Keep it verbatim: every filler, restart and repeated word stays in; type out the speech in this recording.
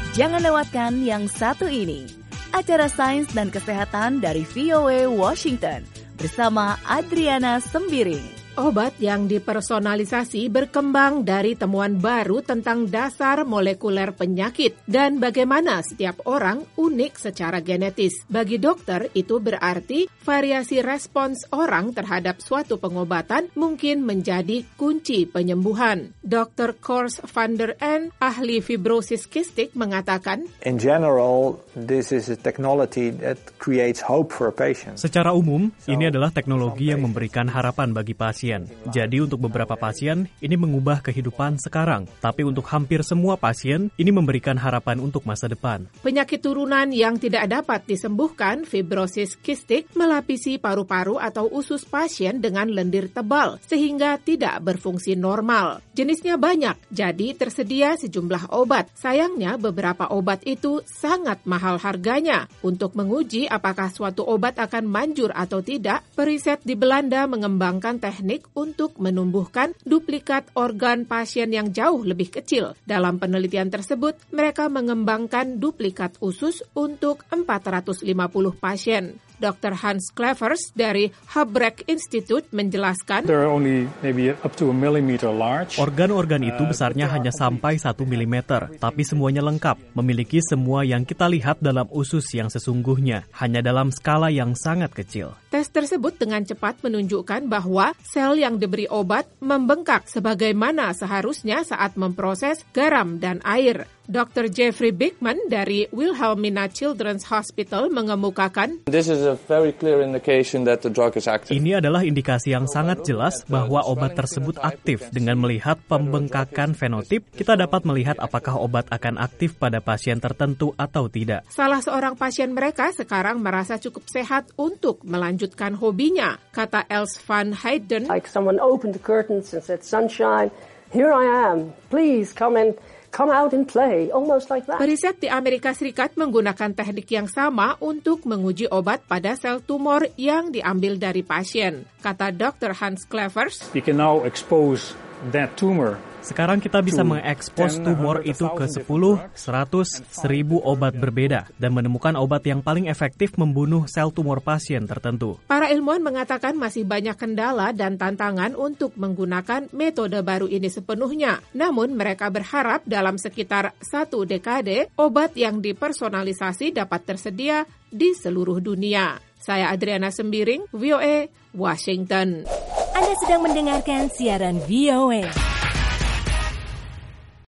Jangan lewatkan yang satu ini. Acara Sains dan Kesehatan dari V O A Washington bersama Adriana Sembiring. Obat yang dipersonalisasi berkembang dari temuan baru tentang dasar molekuler penyakit dan bagaimana setiap orang unik secara genetis. Bagi dokter, itu berarti variasi respons orang terhadap suatu pengobatan mungkin menjadi kunci penyembuhan. dokter Kors van der En, ahli fibrosis kistik, mengatakan, In general, this is a technology that creates hope for a patient. Secara umum, ini adalah teknologi yang memberikan harapan bagi pasien. Jadi untuk beberapa pasien, ini mengubah kehidupan sekarang. Tapi untuk hampir semua pasien, ini memberikan harapan untuk masa depan. Penyakit turunan yang tidak dapat disembuhkan, fibrosis kistik, melapisi paru-paru atau usus pasien dengan lendir tebal, sehingga tidak berfungsi normal. Jenisnya banyak, jadi tersedia sejumlah obat. Sayangnya, beberapa obat itu sangat mahal harganya. Untuk menguji apakah suatu obat akan manjur atau tidak, periset di Belanda mengembangkan teknik untuk menumbuhkan duplikat organ pasien yang jauh lebih kecil. Dalam penelitian tersebut, mereka mengembangkan duplikat usus untuk empat ratus lima puluh pasien. dokter Hans Clevers dari Hubrecht Institute menjelaskan, organ-organ itu besarnya hanya sampai satu milimeter, tapi semuanya lengkap, memiliki semua yang kita lihat dalam usus yang sesungguhnya, hanya dalam skala yang sangat kecil. Tes tersebut dengan cepat menunjukkan bahwa sel yang diberi obat membengkak sebagaimana seharusnya saat memproses garam dan air. dokter Jeffrey Bigman dari Wilhelmina Children's Hospital mengemukakan, This is a very clear indication that the drug is active. Ini adalah indikasi yang sangat jelas bahwa obat tersebut aktif. Dengan melihat pembengkakan fenotip, kita dapat melihat apakah obat akan aktif pada pasien tertentu atau tidak. Salah seorang pasien mereka sekarang merasa cukup sehat untuk melanjutkan hobinya, kata Els van Heijden. Like someone opened the curtains and said, sunshine, here I am, please come and come out and play, almost like that. Periset di Amerika Serikat menggunakan teknik yang sama untuk menguji obat pada sel tumor yang diambil dari pasien. Kata dokter Hans Clevers, We can now expose that tumor. Sekarang kita bisa mengekspos tumor itu ke sepuluh, seratus, seribu obat berbeda dan menemukan obat yang paling efektif membunuh sel tumor pasien tertentu. Para ilmuwan mengatakan masih banyak kendala dan tantangan untuk menggunakan metode baru ini sepenuhnya. Namun mereka berharap dalam sekitar satu dekade, obat yang dipersonalisasi dapat tersedia di seluruh dunia. Saya Adriana Sembiring, V O A, Washington. Anda sedang mendengarkan siaran V O A.